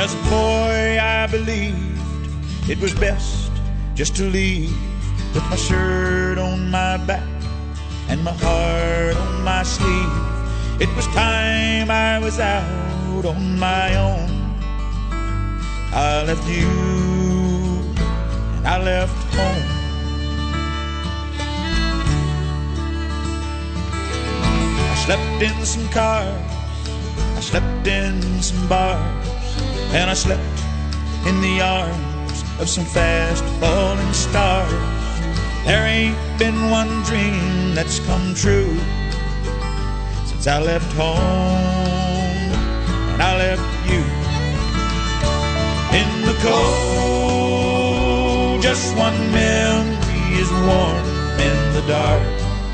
As a boy I believed it was best just to leave with my shirt on my back and my heart on my sleeve. It was time I was out on my own. I left you and I left home. I slept in some cars, I slept in some bars, and I slept in the arms of some fast falling stars. There ain't been one dream that's come true since I left home and I left you. In the cold, just one memory is warm in the dark.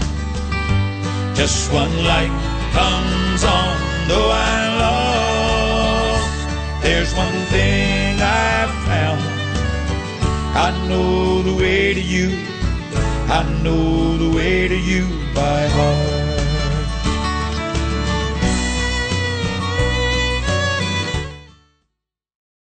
Just one light comes on, though I lost. There's one thing I've found. I know the way to you. I know the way to you.